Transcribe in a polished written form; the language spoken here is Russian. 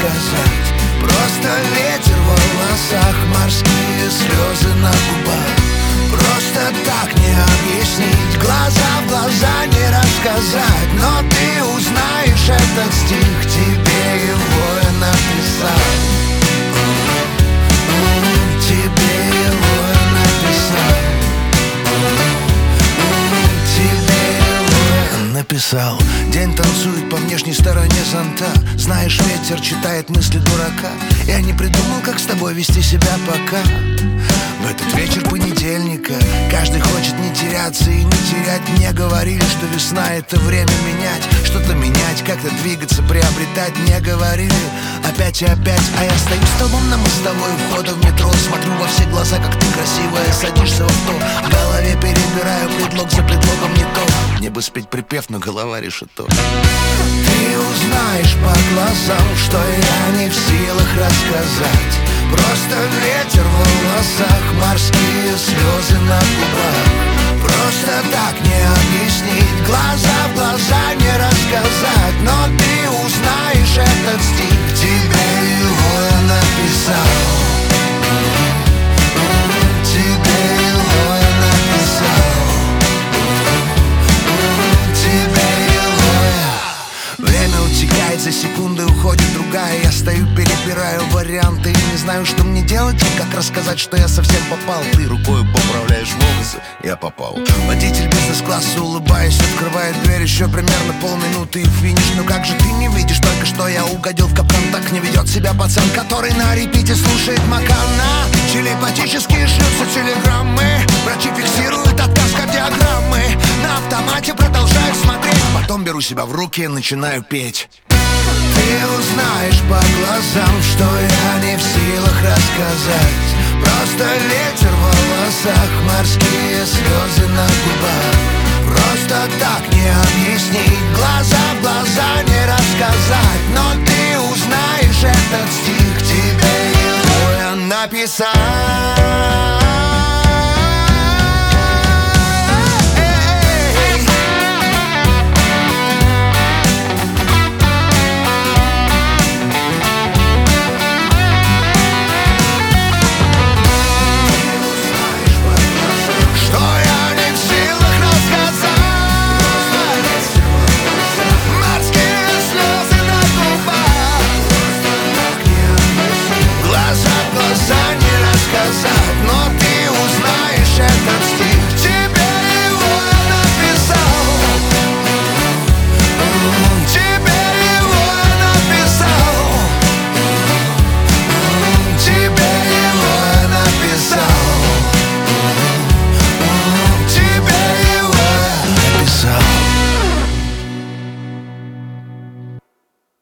рассказать. Просто ветер в волосах, морские слезы на губах. Просто так не объяснить, глаза в глаза не рассказать. Но ты узнаешь этот стих, тебе его я написал. Тебе его я написал. Тебе его я написал. День танцует по внешней стороне зонта. Знаешь, ветер читает мысли дурака. Я не придумал, как с тобой вести себя пока. В этот вечер понедельника каждый хочет не теряться и не терять. Мне говорили, что весна — это время менять. Что-то менять, как-то двигаться, приобретать. Мне говорили опять и опять. А я стою столбом на мостовой у входа в метро. Смотрю во все глаза, как ты красивая, садишься в авто. В голове перебираю предлог за предлогом не то. Мне бы спеть припев, но голова решето. Ты узнаешь по глазам, что я не в силах рассказать. Просто ветер в волосах, морские слезы на губах. Просто так не объяснить, глаза в глаза не рассказать. Но ты узнаешь этот стих, тебе его я написал. Тебе его я написал. Тебе его я. Время утекает, за секунды уходит другая. Я стою, перебираю варианты и не знаю, что мне делать и как рассказать, что я совсем попал. Ты рукой поправляешь волосы, я попал. Водитель бизнес-класса, улыбаясь, открывает дверь. Еще примерно полминуты и финиш. Ну как же ты не видишь, только что я угодил в капкан. Так не ведет себя пацан, который на репите слушает Макана. Телепатически шлются телеграммы. Врачи фиксируют отказ кардиограммы. На автомате продолжаю смотреть. Потом беру себя в руки и начинаю петь. Ты узнаешь по глазам, что я не в силах рассказать. Просто ветер в волосах, морские слезы на губах. Просто так не объяснить, глаза в глаза не рассказать. Но ты узнаешь этот стих, тебе его я написал.